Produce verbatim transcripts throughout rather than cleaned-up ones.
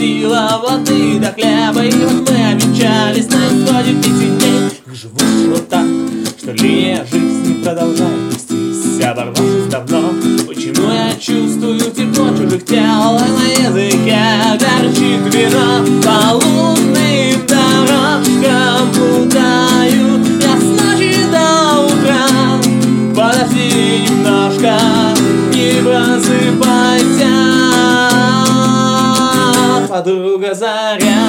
хватило воды до хлеба, и вот мы обвенчались на исходе птицы дней. Как же вышло так, что линия жизни продолжает нестись, оборвавшись давно? Почему я чувствую тепло чужих тел, а на языке горчит вино? По лунным дорожкам плутаю я с ночи до утра. Подожди немножко, не просыпайся, подруга заря.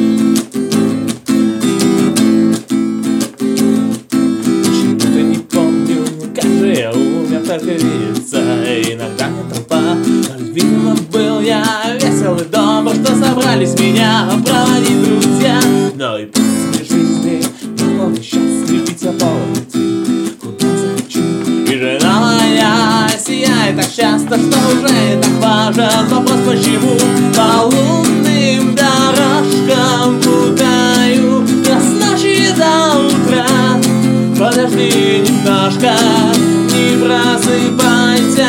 Почему-то не помню, как же я умер, только видится иногда мне толпа. Но, видимо, был я весел и добр, что собрались меня проводить друзья. Но и после жизни не полный счастлив, ведь я полон идти, куда захочу. И жена моя сияет так часто, что уже не так важен вопрос, почему. По лунным дорожкам путаю я с ночи до утра. Подожди немножко, не просыпайся,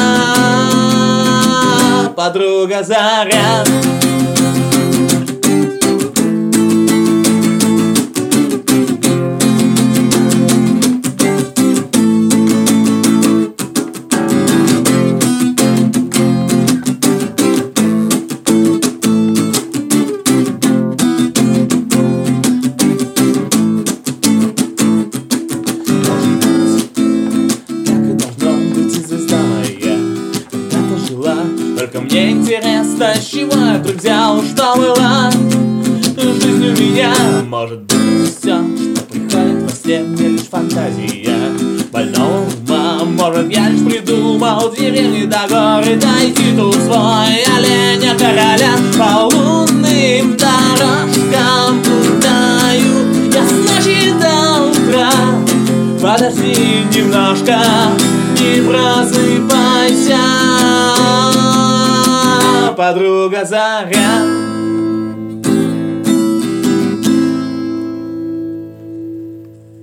подруга заря. Только мне интересно, с чего я вдруг взял, что было жизнь у меня. Может быть, все, что приходит во сне, мне лишь фантазия больного ума. Может, я лишь придумал деревни до горы, дойти тут свой оленя короля. По лунным дорожкам путаю я с ночи до утра. Подожди немножко, не просыпайся, подруга заря.